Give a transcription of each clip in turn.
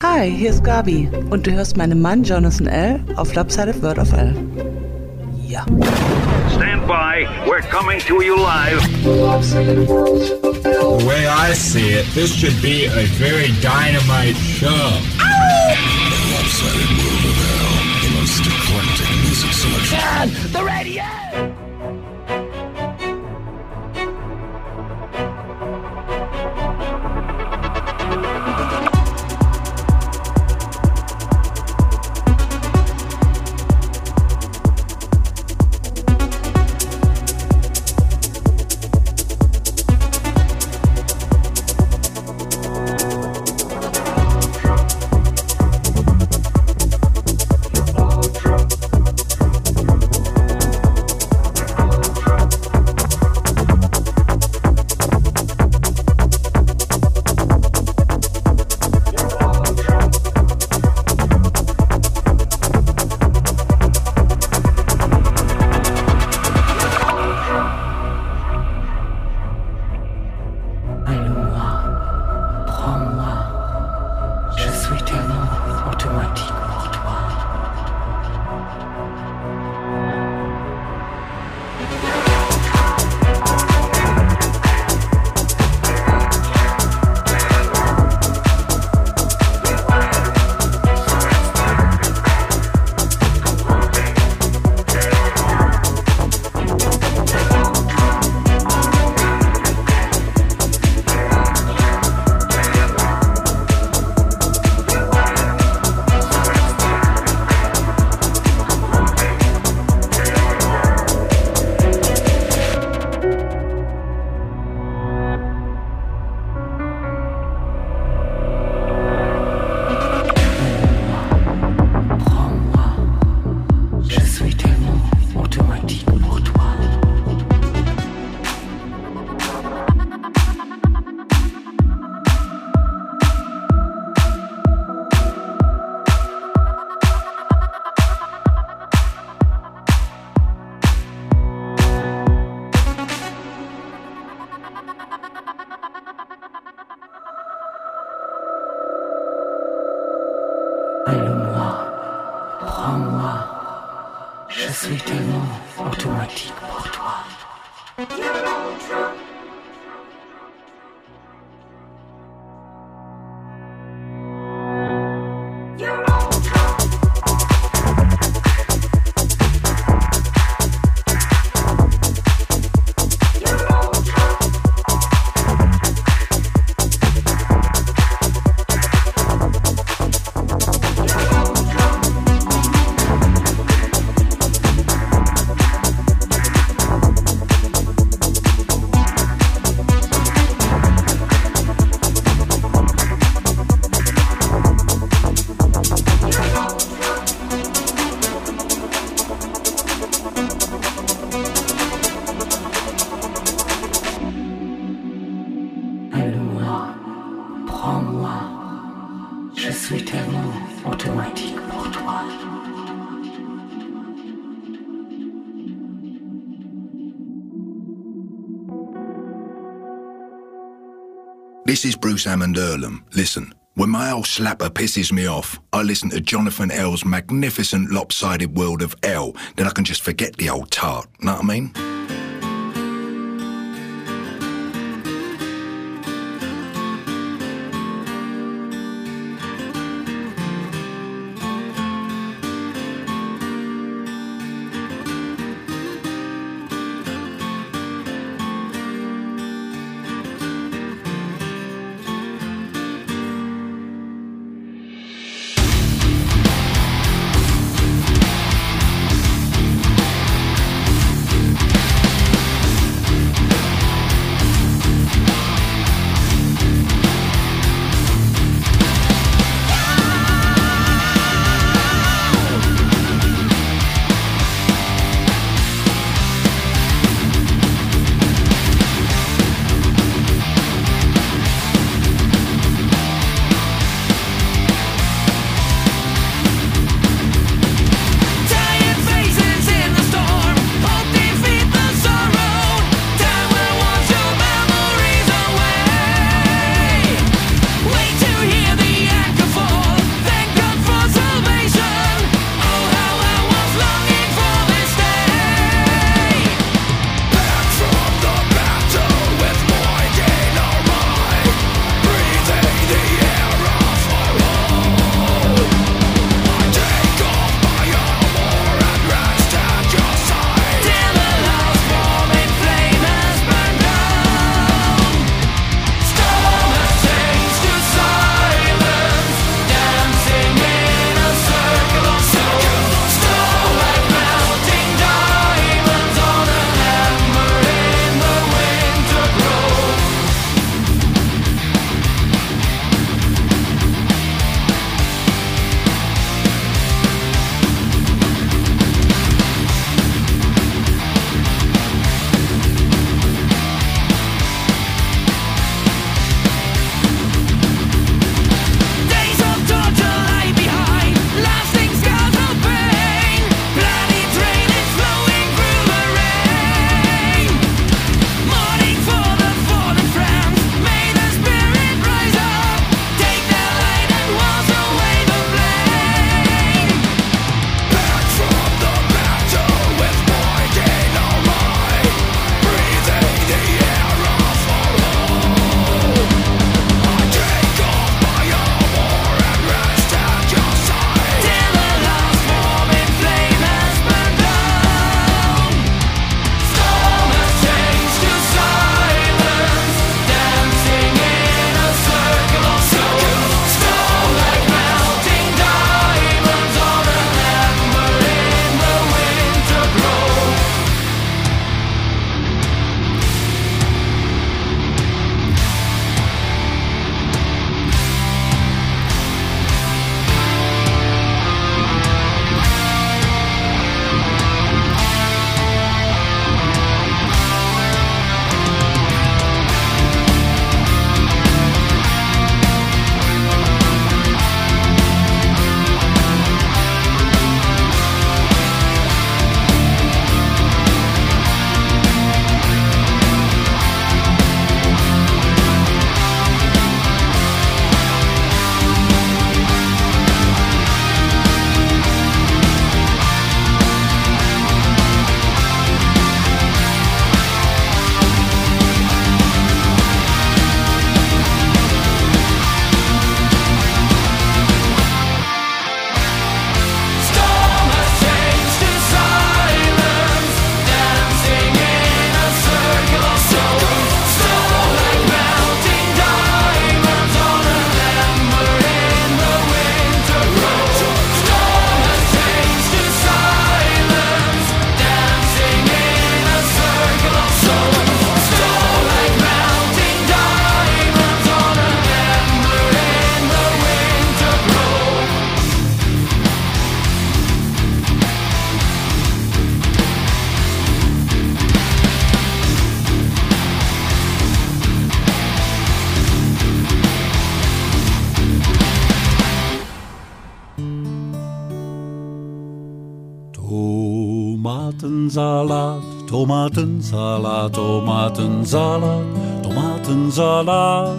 Hi, hier ist Gabi und du hörst meinen Mann Jonathan L. auf Lopsided World of L. Ja. Stand by, we're coming to you live. The way I see it, this should be a very dynamite show. Lopsided World of L, the most eclectic music selection. On the radio! This is Bruce Hammond Earlham. Listen, when my old slapper pisses me off, I listen to Jonathan L's magnificent Lopsided World of L, then I can just forget the old tart, know what I mean? Tomatensalat, Tomatensalat, Tomatensalat, Tomatensalat.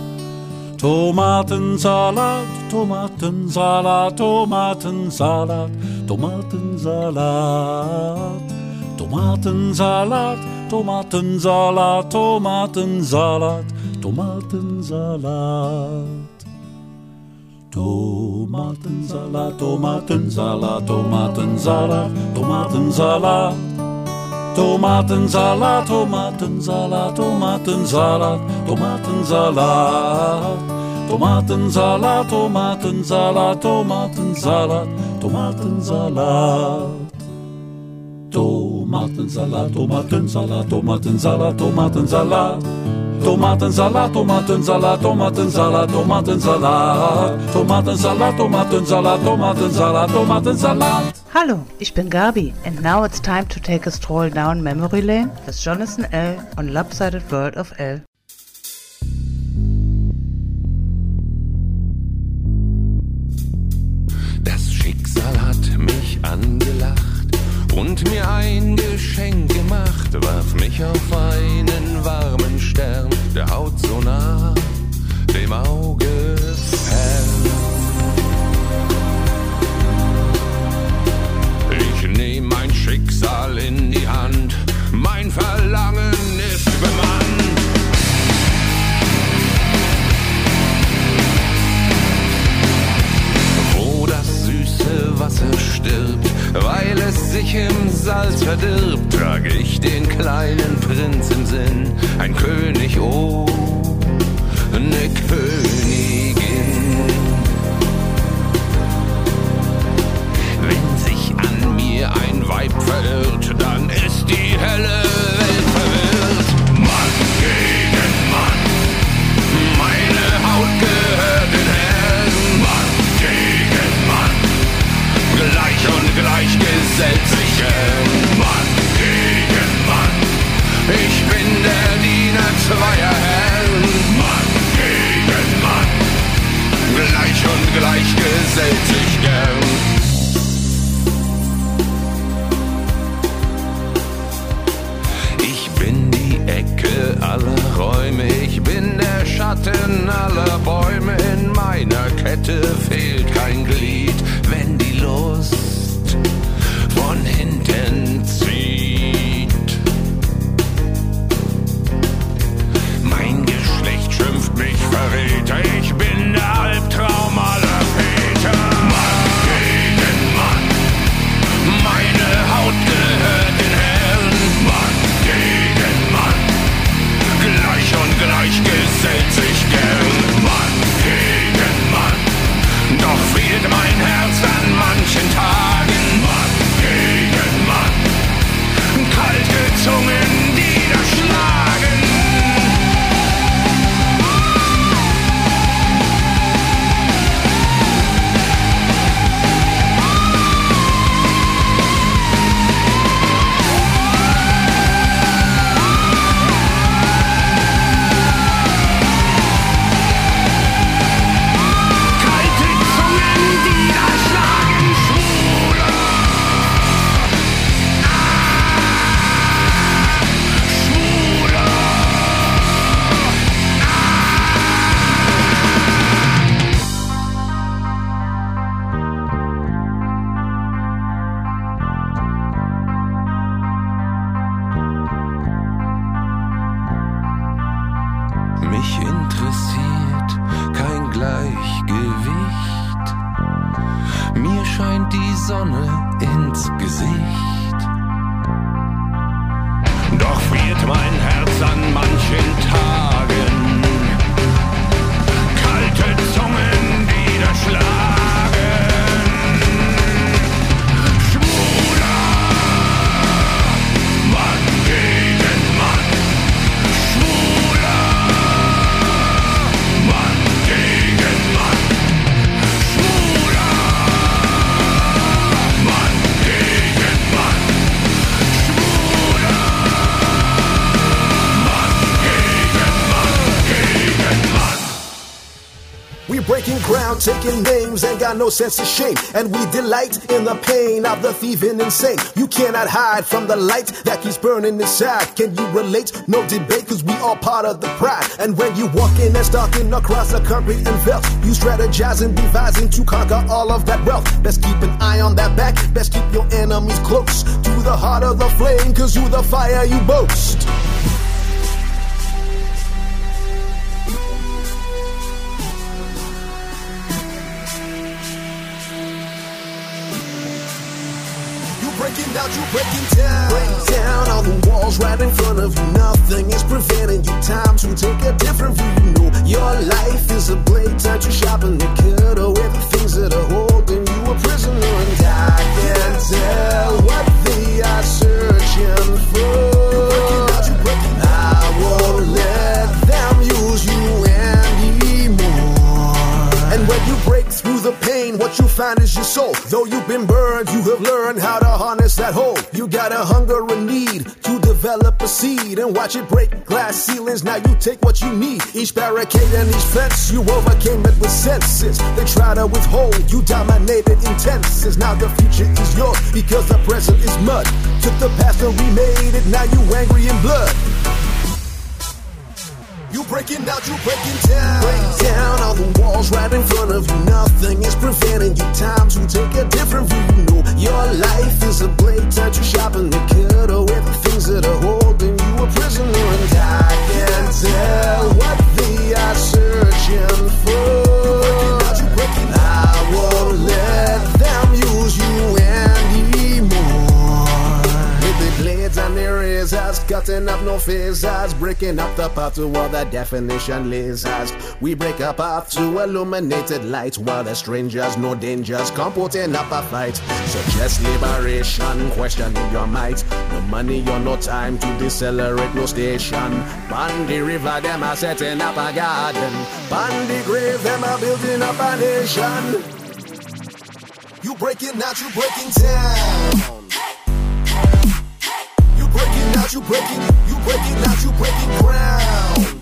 Tomatensalat, Tomatensalat, Tomatensalat, Tomatensalat. Tomatensalat, Tomatensalat, Tomatensalat, Tomatensalat. Tomatensalat, Tomatensalat, Tomatensalat, Tomatensalat. Tomatensalat, Tomatensalat, Tomatensalat, Tomatensalat. Tomatensalat, Tomatensalat, Tomatensalat, Tomatensalat. Tomatensalat, Tomatensalat, Tomatensalat, Tomatensalat. Tomatensalat, Tomatensalat, Tomatensalat, Tomatensalat. Tomatensalat, Tomatensalat, Tomatensalat, Tomatensalat. Hallo, ich bin Gabi and now it's time to take a stroll down memory lane with Jonathan L. on Lopsided World of L. Das Schicksal hat mich angelacht und mir ein Geschenk gemacht, warf mich auf einen warmen Stern, der Haut so nah, dem Auge fern. Ich nehm mein Schicksal in die Hand, mein Verlangen ist bemannt. Wo das süße Wasser stirbt, weil es sich im Salz verdirbt, trage ich den kleinen Prinz im Sinn, ein König, oh, ne Königin. Wenn sich an mir ein Weib verirrt, dann ist die helle Welt verwirrt. Mann gegen Mann, meine Haut gehört den Herren. Mann gegen Mann, gleich und gleich gesellt sich gern. Mann gegen Mann, ich bin der Diener zweier Herren. Mann gegen Mann, gleich und gleich gesellt sich gern. Ich bin die Ecke aller Räume, ich bin der Schatten aller Bäume. In meiner Kette fehlt kein Glied, wenn die Lust von hinten zieht. Mein Geschlecht schimpft mich Verräter, ich bin der Albtraum aller Väter. Mann gegen Mann, meine Haut gehört den Herren. Mann gegen Mann, gleich und gleich gesellt sich gern. Mann gegen Mann, doch fehlt mein Herz an manchen Tagen. Mann gegen Mann, kalte Zungen, die da schlagen. Kalte Zungen, die da schlagen. Schwuler, Schwuler. Mich interessiert kein Gleichgewicht. Mir scheint die Sonne ins Gesicht. Doch friert mein Herz an manchen Tagen. Kalte Zungen, die da schlagen. Schwuler, Mann gegen Mann. Schwuler, Mann gegen Mann. Schwuler, Mann gegen Mann. Schwuler, Mann gegen Mann, gegen Mann. We're breaking crown, taking names, ain't got no sense of shame. And we delight in the pain of the thieving insane. You cannot hide from the light that keeps burning inside. Can you relate? No debate, cause we all part of the pride. And when you walking and stalking across the concrete and veldt, you strategizing, devising to conquer all of that wealth. Best keep an eye on that back, best keep your enemies close to the heart of the flame, cause you the fire you boast. You breaking down. Break down all the walls right in front of you. Nothing is preventing you. Time to take a different view. You know your life is a blade. Time to sharpen the cut away the things that are holding you a prisoner. And I can't tell what they are searching for. I won't let them use you anymore. And when you break through the pain, what you find is your soul. Though you've been burned, you have learned how to harness that hope. You got a hunger and need to develop a seed and watch it break glass ceilings. Now you take what you need. Each barricade and each fence, you overcame it with senses. They try to withhold, you dominated in tenses. Now the future is yours because the present is mud. Took the past and remade it, now you angry in blood. You breaking out, you breaking down. Break down all the walls right in front of you. Nothing is preventing you. Time to take a different view. You know your life is a blade. Time to sharpen the cut away the things that are holding you a prisoner. And I can't tell what they are searching for. I won't let them use you anymore. With the blades and their razors, cutting up no phasers, breaking up the path to all the definition lasers. We break a path to illuminated light, while the strangers, no dangers, come putting up a fight. Suggest liberation, questioning your might. No money or no time to decelerate, no station. Bandy River, them are setting up a garden. Bandy Grave, them are building up a nation. You breaking out, you breaking down. You breaking out, you breaking out, you breaking ground.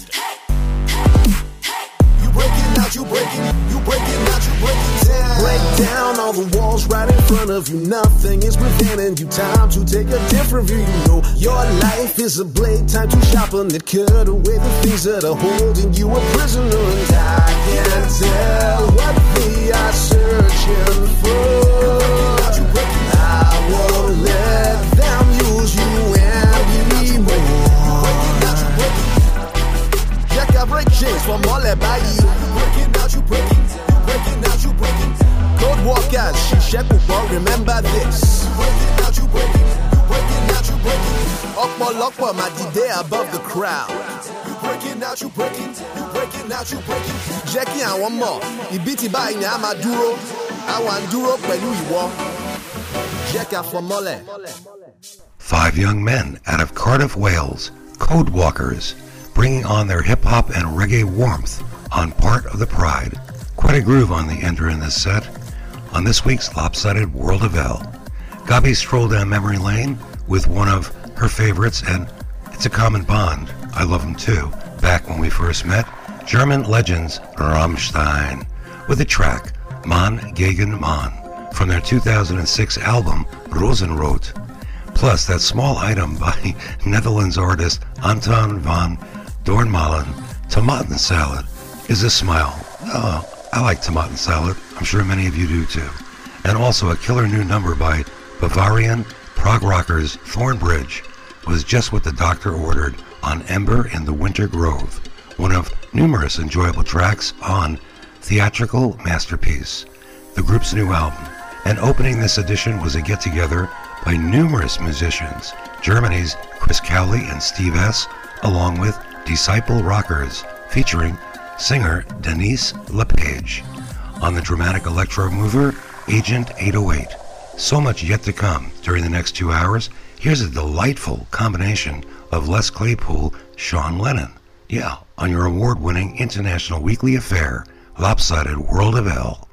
You breaking out, you breaking out, you breaking down. Break down all the walls right in front of you. Nothing is preventing you. Time to take a different view. You know your life is a blade. Time to sharpen it, cut away the things that are holding you a prisoner. And I can't tell what they are searching for. I won't let them use you anymore. Jack, I break chains from all that by you. Breaking out, you breaking, you breaking out, you breaking. Code walkers, she shepherd, but remember this. Breaking out, you breaking, you breaking out, you breaking. Up my day above the crowd. You breaking out, you breaking, you breaking out, you breaking. Jackie and one more. He beat it by Yamaduro. I want Duro Pelu Iwo. Jack for Mole. 5 young men out of Cardiff, Wales, Code Walkers, bringing on their hip-hop and reggae warmth on Part of the Pride. Quite a groove on the ender in this set. On this week's Lopsided World of L, Gabi strolled down memory lane with one of her favorites, and it's a common bond. I love him too. Back when we first met, German legends Rammstein, with the track Mann gegen Mann from their 2006 album Rosenrot. Plus that small item by Netherlands artist Anton van Doornmalen, Tomaten Salad, is a smile. Oh, I like tomaten salad. I'm sure many of you do too. And also a killer new number by Bavarian prog rockers Thornbridge was just what the doctor ordered on Ember in the Winter Grove, one of numerous enjoyable tracks on Theatrical Masterpiece, the group's new album. And opening this edition was a get-together by numerous musicians, Germany's Chris Cowley and Steve S., along with Disciple Rockers, featuring singer Denise LePage. On the dramatic electro mover, Agent 808. So much yet to come during the next 2 hours. Here's a delightful combination of Les Claypool, Sean Lennon. Yeah, on your award-winning international weekly affair, Lopsided World of L.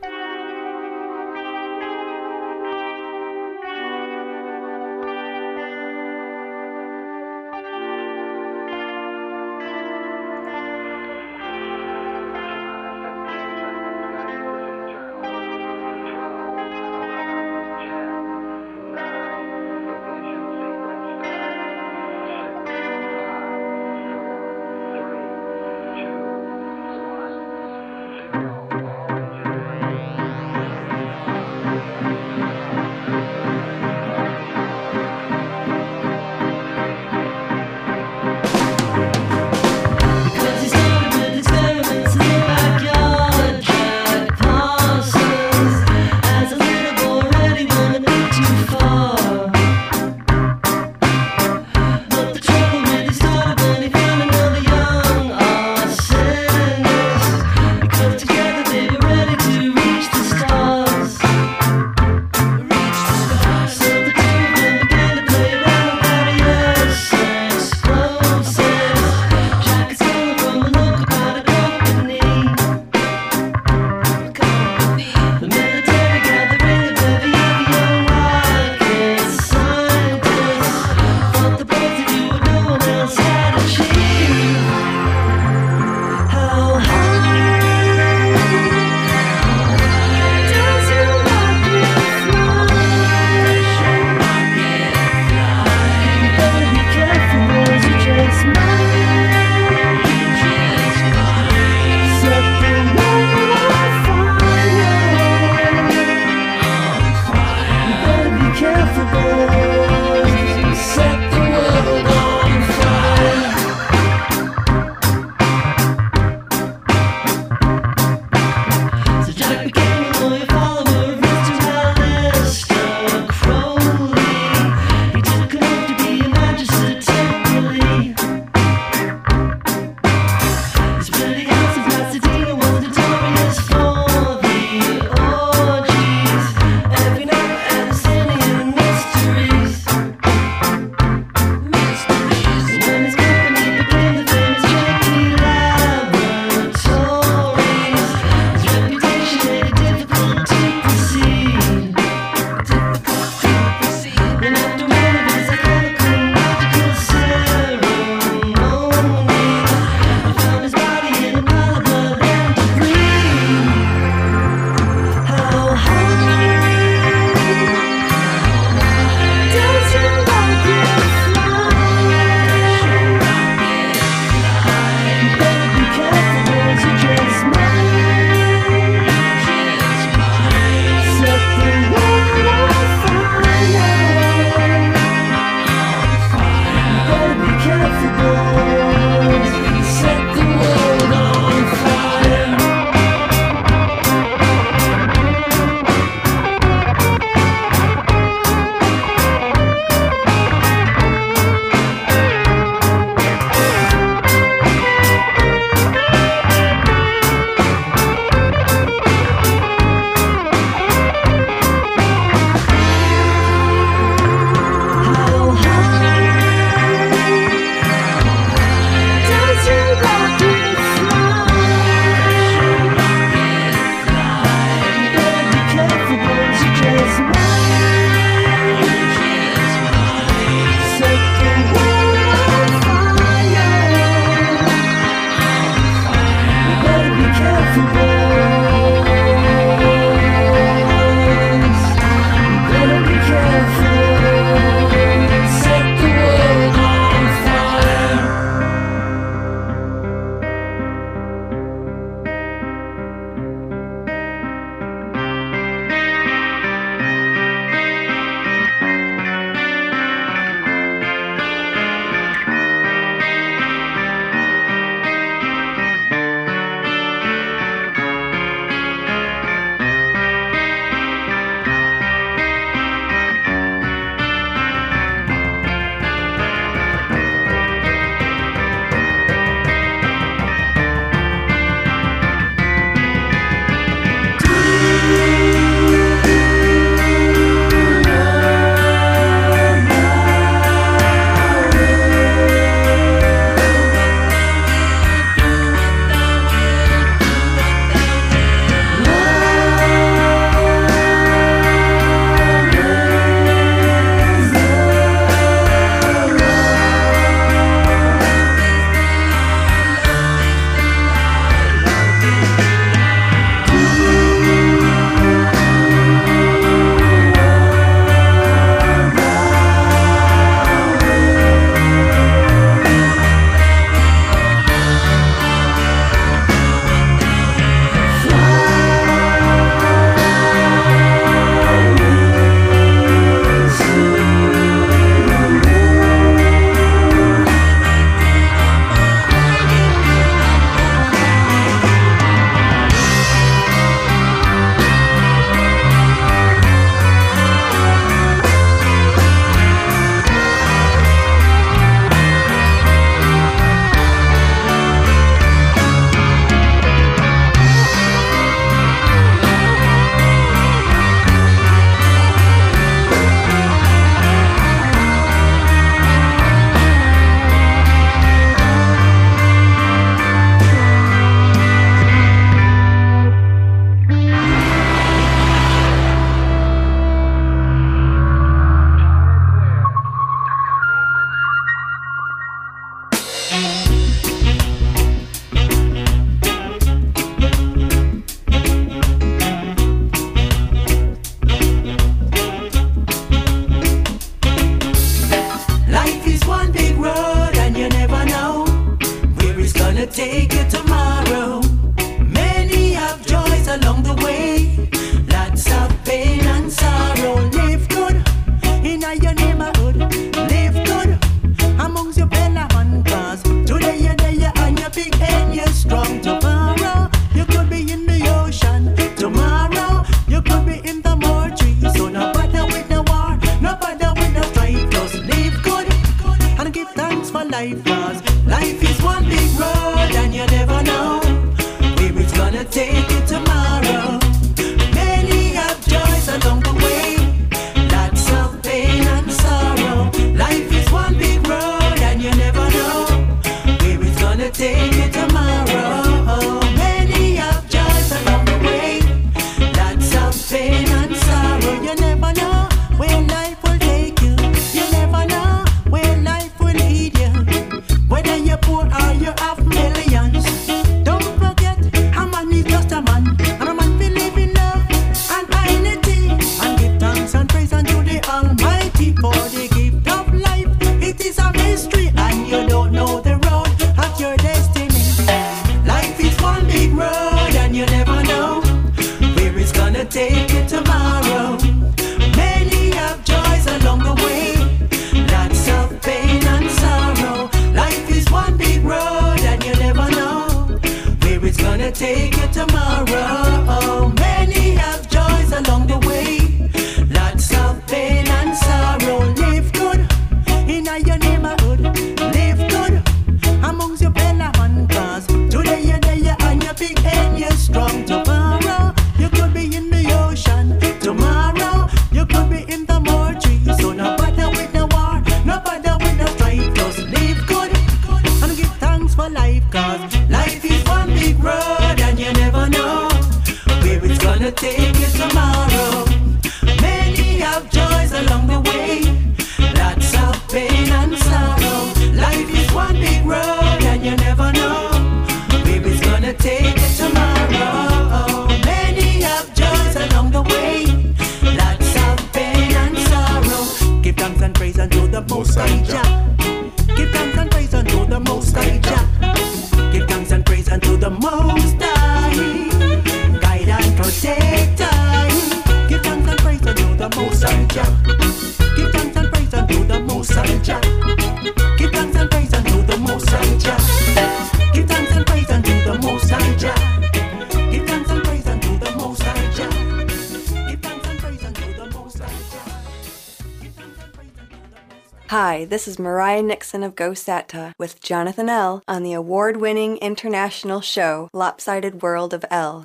take you tomorrow. Many have joys along the way, lots of pain and sorrow. Life is one big road and you never know where it's gonna take you tomorrow. Many have joys along the way, lots of pain and sorrow. Live good in your neighborhood, live good amongst your fellow man, cause today you're there and you're big and you're strong. Tomorrow you could be in the ocean, tomorrow you could be in the mortuary. So no bother with the war, no bother with the strife, just live good and give thanks for life, cause life is one big road and you never know where it's gonna take you tomorrow. Many have joys along the way, lots of pain and sorrow. Life is one big road and you never know where it's gonna take you tomorrow. Many have joys along the way, lots of pain and sorrow. Give thanks and praise unto the Most High Jah. Give thanks and praise unto the Most High Jah. Give thanks and praise unto the Most High. Guide and protect us. Give thanks and praise unto the Most High Jah. Give thanks and praise unto the Most High Jah. Give thanks and praise unto the Most High Jah. Give thanks and praise unto the Most High Jah. Give thanks and praise unto the Most High Jah. Give thanks and praise unto the Most High Jah. Give thanks and praise unto the Most High. Hi, this is Mariah Nixon of GoSatta with Jonathan L. on the award-winning international show Lopsided World of L.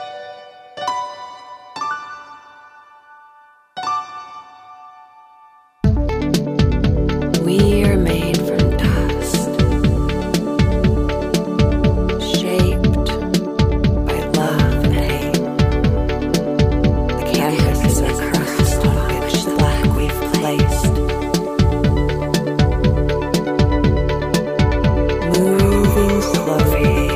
We are made from dust, shaped by love and hate. The canvas is a crust on which the black we've placed. Moving slowly,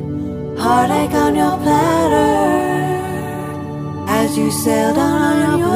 heartache on your platter as you sail down on your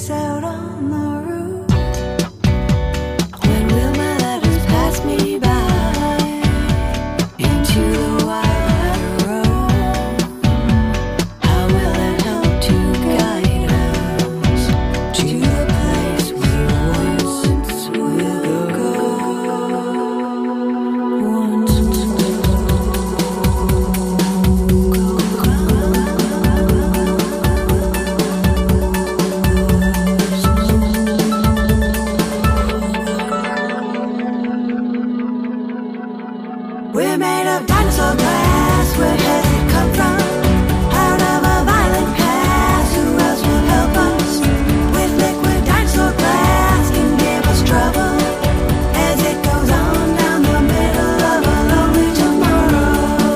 face out on the roof. When will my letters pass me by into the wide road? How will it help to guide us to the place we once will go? We're made of dinosaur glass. Where has it come from? Out of a violent past. Who else will help us? With liquid dinosaur glass can give us trouble as it goes on down the middle of a lonely tomorrow.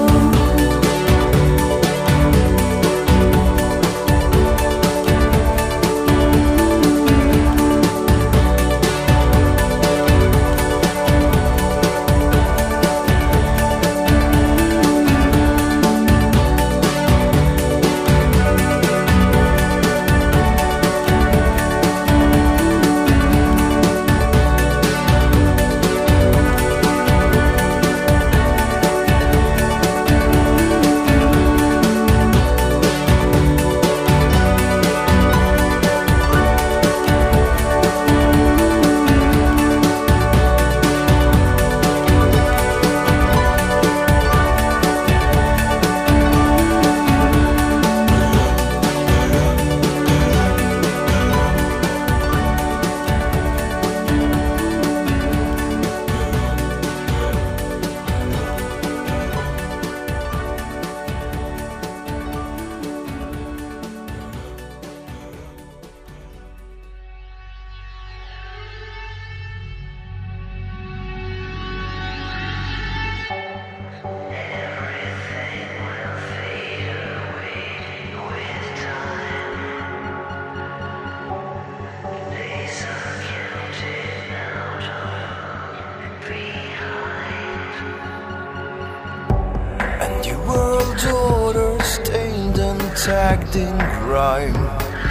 And your world order stained and tagged in crime.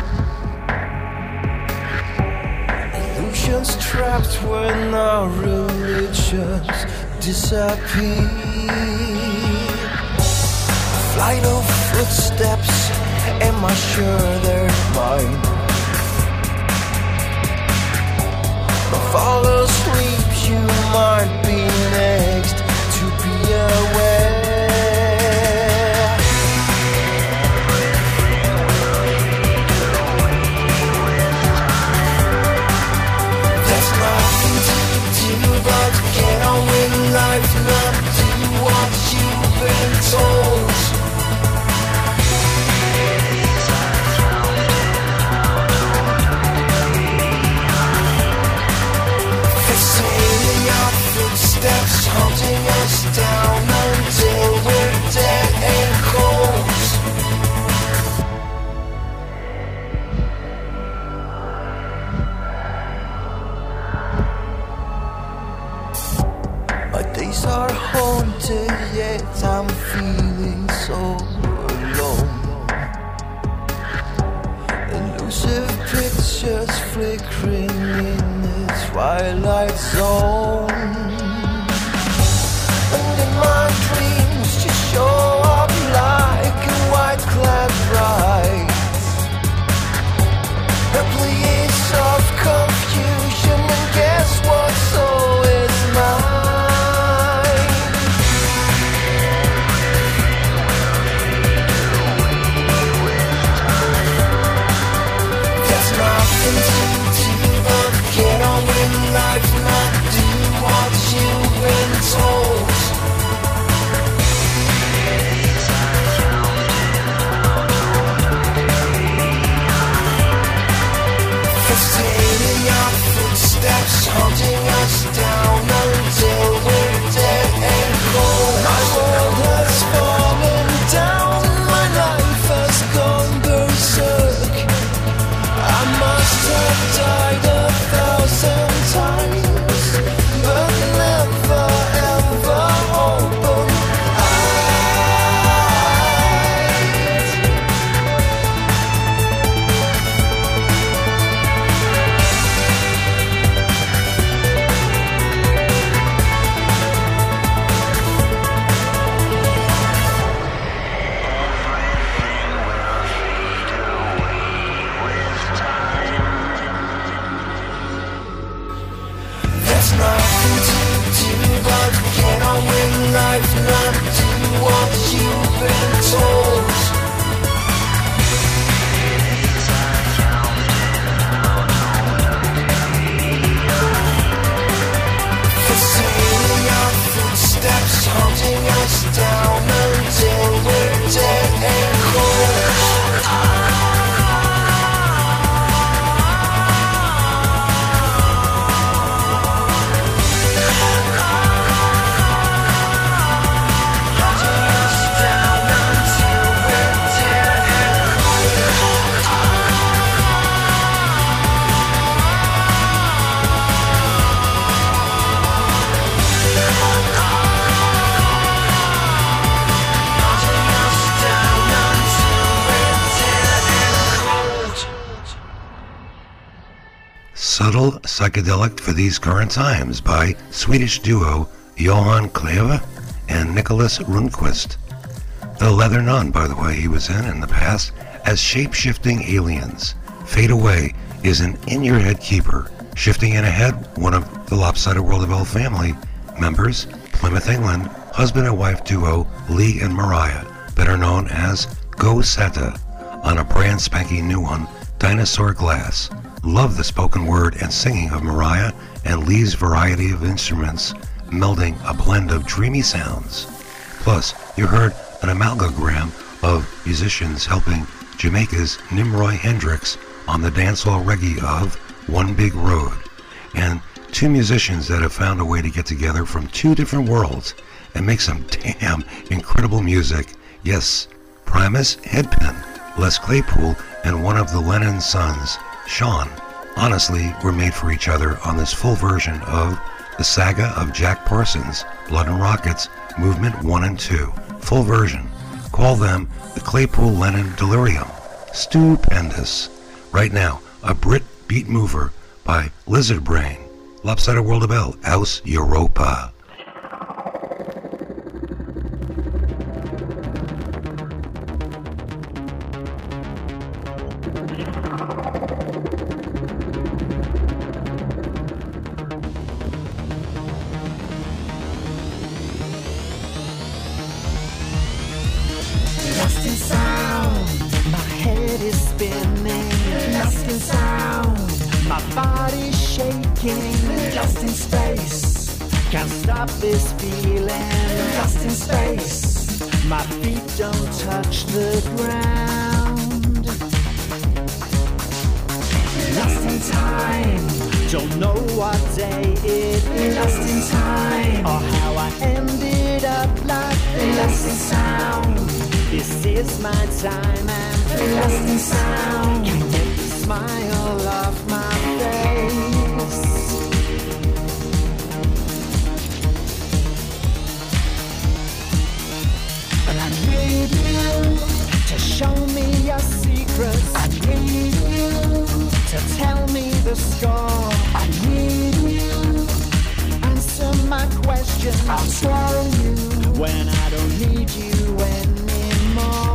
Illusions trapped when our religions disappear. Flight of footsteps, am I sure they're mine? Fall asleep, you might be next to be aware. There's nothing to do but get on with life, not do what you've been told. Fixating our footsteps, hunting us down until we're dead and cold. My days are haunted, yet I'm feeling so alone. Elusive pictures flickering in the twilight zone. And in my dreams just show up like a white-clad bride. A place of confusion, and guess what? So is mine. There's nothing to do but get on with life, not do what you've been told. Fixating our footsteps, hunting us down until we're dead and cold. My world has fallen down, my life has gone berserk. I must have died 1,000 times, but never ever open eyes. There's nothing to do but get on with life, not do what you've been told. Foreseeing our footsteps, holding us down until we're dead and cold. Subtle Psychedelic for These Current Times by Swedish duo Johan Kleve and Nicholas Rundquist. The Leather Nun, by the way, he was in the past as Shape-Shifting Aliens. Fade Away is an in-your-head keeper. Shifting in ahead, one of the Lopsided World of L family members, Plymouth, England, husband and wife duo Lee and Mariah, better known as Go Seta, on a brand spanking new one, Dinosaur Glass. Love the spoken word and singing of Mariah and Lee's variety of instruments, melding a blend of dreamy sounds. Plus, you heard an amalgam of musicians helping Jamaica's Nimroy Hendrix on the dancehall reggae of One Big Road, and two musicians that have found a way to get together from two different worlds and make some damn incredible music. Yes, Primus Headpen, Les Claypool, and one of the Lennon sons, Sean, honestly were made for each other on this full version of the saga of Jack Parsons, Blood and Rockets, Movement 1 and 2. Full version. Call them the Claypool-Lennon Delirium. Stupendous. Right now, a Brit beat mover by Lizard Brain. Lopsided World of L, Aus Europa. Lost in sound, my head is spinning. Lost in sound, my body's shaking. Lost in space, can't stop this feeling. Lost in space, my feet don't touch the ground. Lost in time, don't know what day it is. Lost in time, or how I ended up like this. Lost in sound, this is my time and lost in sound. Can't get the smile off my face. And I need you to show me your secrets. I need you to tell me the score. I need you answer my questions. I'll tell you when I don't need you anymore.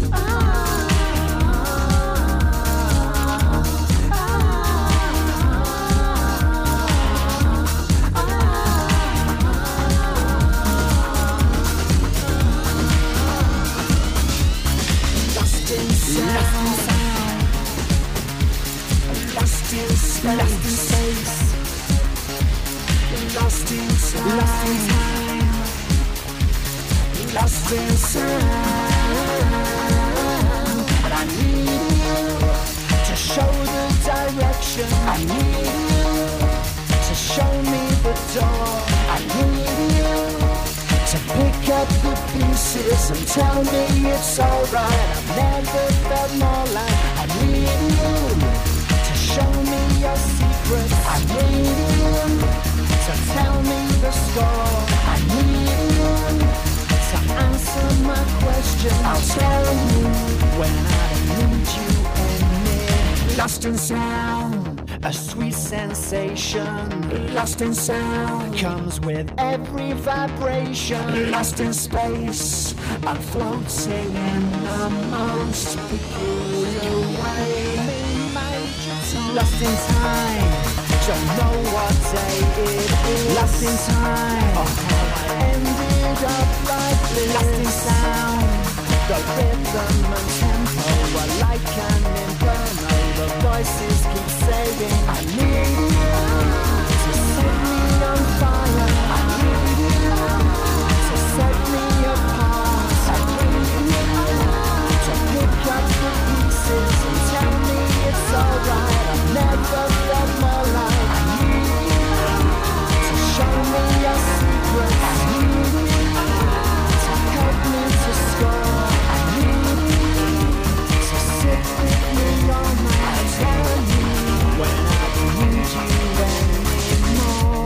Lost in sound, lost in space, lost in time, lost in sound. And I need you to show the direction. I need you to show me the door. I need you to pick up the pieces and tell me it's alright. I've never felt more like I need you to show me your secrets. I need you to tell me the score. I need you to answer my questions. I'll tell you when I need you anymore. Lost in sound, a sweet sensation. Lost in sound comes with every vibration. Lost in space, I'm floating in the most peculiar way. Lost in time, don't know what day it is. Lost in time, ended up like this. Lost in sound, the rhythm and tempo are like an inferno. The voices keep saying, I need you to set me on fire. I need you to set me apart. I need you to pick up the pieces and tell me it's alright. I've never felt more like I need you to show me your secrets. I need you to help me to score. I need you to sit with me all night. Tell me when I don't need you anymore.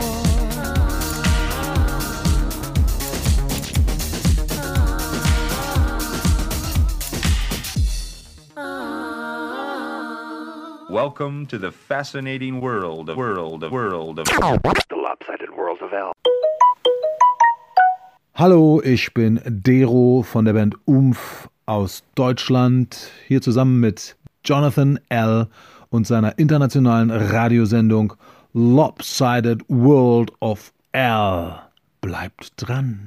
Welcome to the fascinating world of The lopsided world of L. Hallo, ich bin Dero von der Band Umf aus Deutschland, hier zusammen mit Jonathan L. und seiner internationalen Radiosendung Lopsided World of L. Bleibt dran.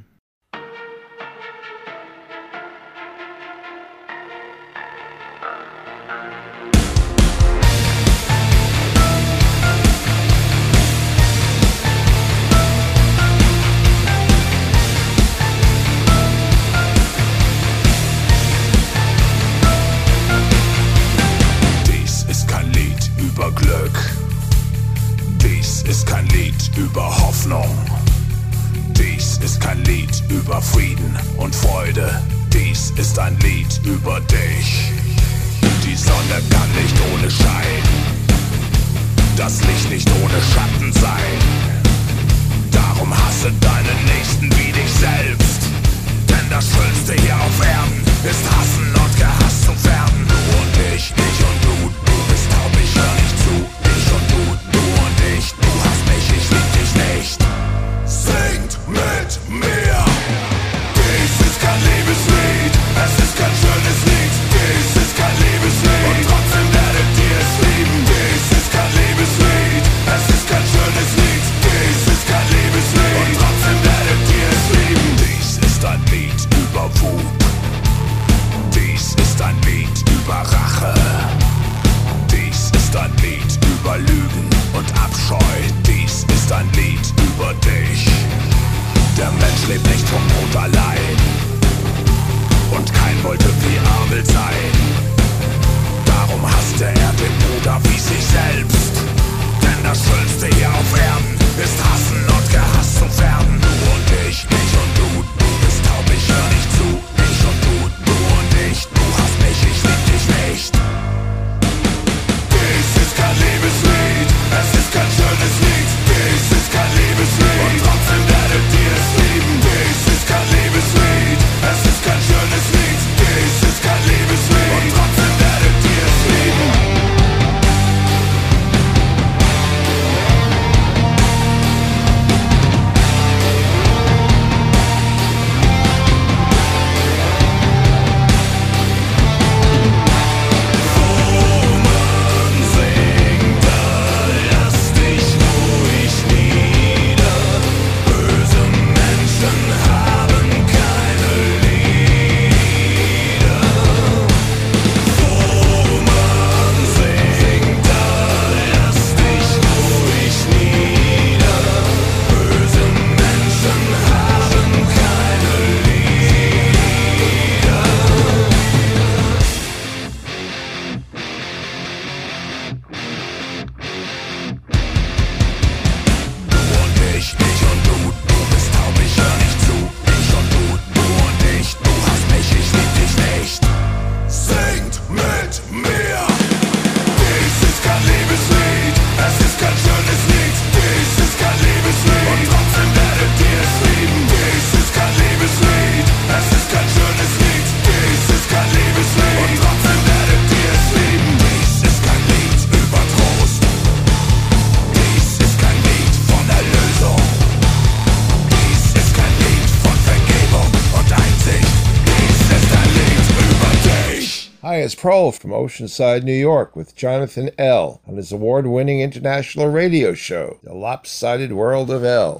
Über Glück. Dies ist kein Lied über Hoffnung. Dies ist kein Lied über Frieden und Freude. Dies ist ein Lied über dich. Die Sonne kann nicht ohne Schein, das Licht nicht ohne Schatten sein. Darum hasse deinen Nächsten wie dich selbst. Denn das Schönste hier auf Erden ist hassen und gehasst zu werden. Du und ich und du, du bist taub, ich hör nicht zu. Ich und du und ich, du hast mich, ich lieb dich nicht. Singt mit mir. Dies ist kein Liebeslied, es ist kein schönes Lied. Dies ist kein Liebeslied und trotzdem werdet ihr es lieben. Dies ist kein Liebeslied, es ist kein schönes Lied. Dies ist kein Liebeslied und trotzdem werdet ihr es lieben. Dies ist ein Lied über Wut. Dies ist ein Lied über Rache. Elias Prohl from Oceanside, New York, with Jonathan L. on his award-winning international radio show, The Lopsided World of L.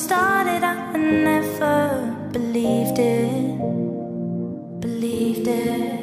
started, I never believed it. Believed it.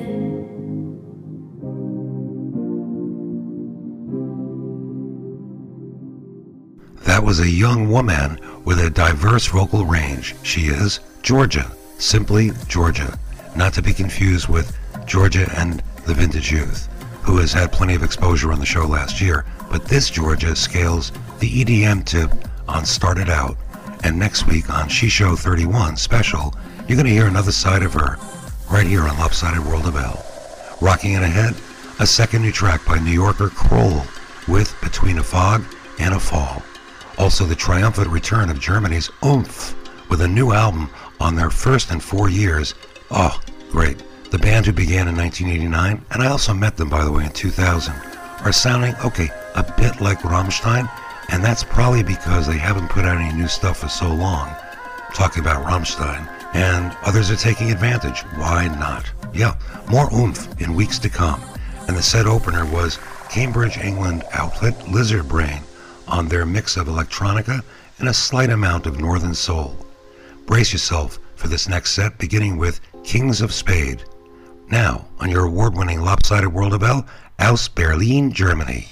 That was a young woman with a diverse vocal range. She is Georgia, simply Georgia, not to be confused with Georgia and the Vintage Youth, who has had plenty of exposure on the show last year. But this Georgia scales the EDM tip on Started Out, and next week on She Show 31 special, you're going to hear another side of her right here on Lopsided World of L. Rocking it ahead, a second new track by New Yorker Kroll with Between a Fog and a Fall. Also the triumphant return of Germany's Oomph with a new album on their first in 4 years. Oh, great. The band, who began in 1989, and I also met them, by the way, in 2000, are sounding, okay, a bit like Rammstein, and that's probably because they haven't put out any new stuff for so long. I'm talking about Rammstein. And others are taking advantage. Why not? Yeah, more Oomph in weeks to come. And the set opener was Cambridge, England outfit Lizard Brain on their mix of electronica and a slight amount of Northern Soul. Brace yourself for this next set, beginning with Kings of Spade. Now, on your award-winning Lopsided World of L, aus Berlin, Germany.